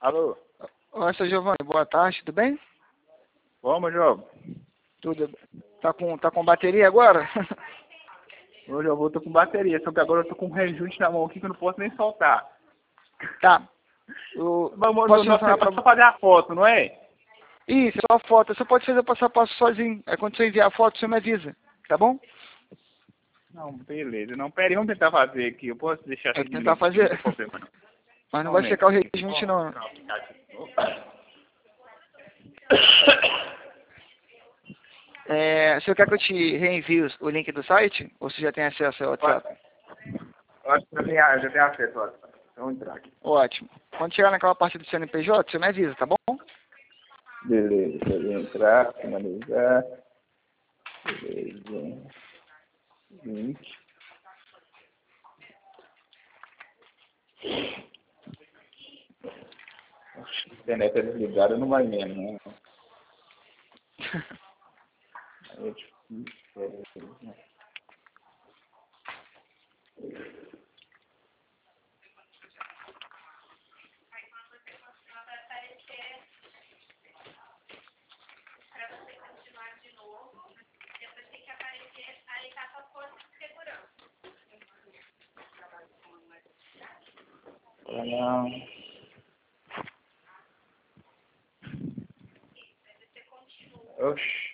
Alô? Oi, seu Giovanni, boa tarde, tudo bem? Vamos, João. Tudo. Tá com bateria agora? Hoje eu tô com bateria, só que agora eu tô com um rejunte na mão aqui que eu não posso nem soltar. Tá. Vamos, nós temos só fazer a foto, não é? Isso, só a foto. Você pode fazer o passo a passo sozinho. Aí quando você enviar a foto, você me avisa. Tá bom? Não, beleza. Não, pera aí, vamos tentar fazer aqui. Eu posso deixar É assim de tentar limite, não fazer. tem problema não. Mas não vai secar o rejunte, não. Você quer que eu te reenvie o link do site? Ou você já tem acesso ao WhatsApp? Eu acho que já tem acesso ao WhatsApp. Vamos entrar aqui. Ótimo. Quando chegar naquela parte do CNPJ, você me avisa, tá bom? Beleza, deixa eu entrar, finalizar. Beleza. 20. Oxe, a internet é desligada, não vai mesmo, né? É difícil, né? Não. Oxi.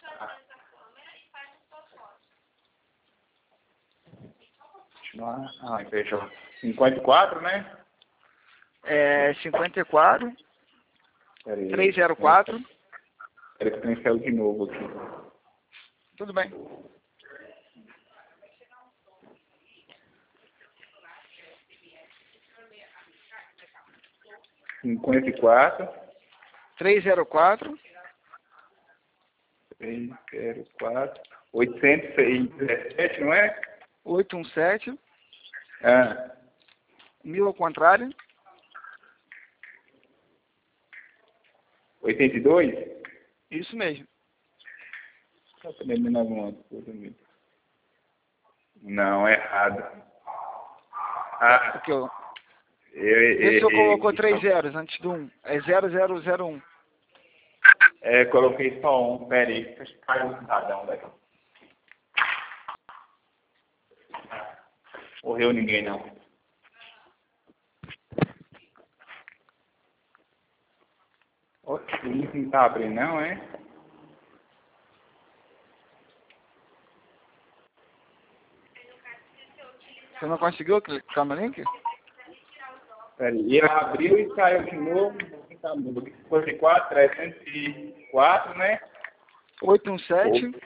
Continuar. Ah, fechou. 54, né? 54 Peraí. 304. Peraí que eu tenho que sair de novo aqui. Tudo bem. Cinquenta e quatro. 304. 304. 817, não é? 817. Ah. 1000 ao contrário. 82? Isso mesmo. Só pra lembrar alguma coisa mesmo. Não, é errado. Ah, Porque esse senhor colocou 3 zeros antes do 1. É 0001. Coloquei só um. Pera aí, deixa eu cair o cidadão daqui. Morreu ninguém, não. Oxe, o link não tá abrindo, não, é? Você não conseguiu clicar no link? Peraí, ele abriu e saiu de novo. 54, 304, né? 817.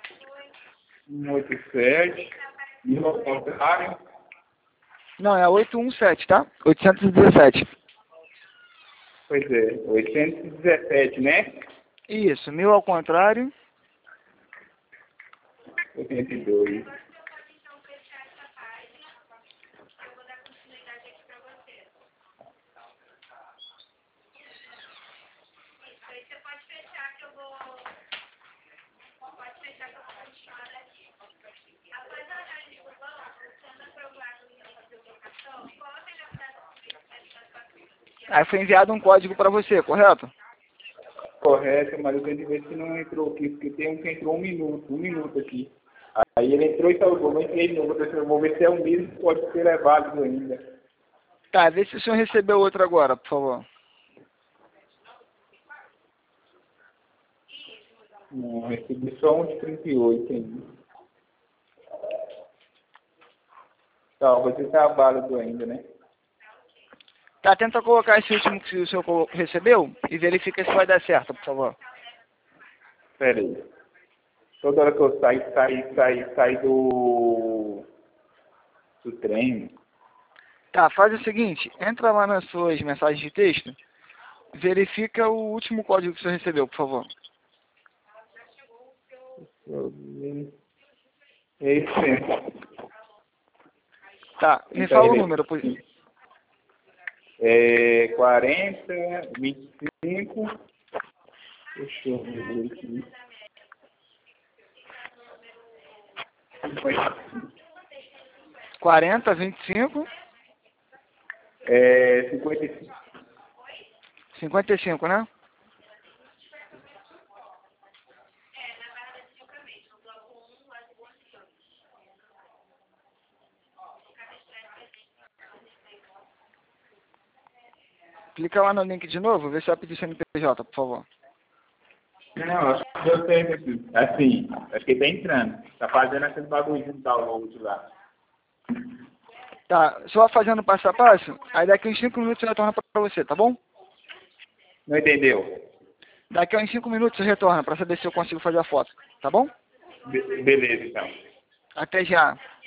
187. E ao contrário. Não, é 817, tá? 817. Pois é, 817, né? Isso, 1000 ao contrário. 82. Aí foi enviado um código para você, correto? Correto, mas eu tenho que ver se não entrou aqui, porque tem um que entrou um minuto aqui. Aí ele entrou e saiu, eu entrei de novo, eu vou ver se é o mesmo, pode ser válido ainda. Tá, vê se o senhor recebeu outro agora, por favor. Não, recebi só um de 38 ainda. Tá, vou ver se tá válido ainda, né? Tá, tenta colocar esse último que o senhor recebeu e verifica se vai dar certo, por favor. Pera aí. Toda hora que eu saio do trem. Tá, faz o seguinte, entra lá nas suas mensagens de texto, verifica o último código que o senhor recebeu, por favor. É isso mesmo. Tá, me fala o número, por... 40, 25. Deixa eu ver aqui. 40, 25. 55. 55, né? Clica lá no link de novo, vê se vai pedir CNPJ, por favor. Não, acho que deu certo aqui. Assim, acho que ele tá entrando. Tá fazendo aquele bagulho de download lá. Tá, só fazendo passo a passo, aí daqui uns 5 minutos eu retorno pra você, tá bom? Não entendeu? Daqui a uns 5 minutos eu retorno pra saber se eu consigo fazer a foto, tá bom? Beleza, então. Até já.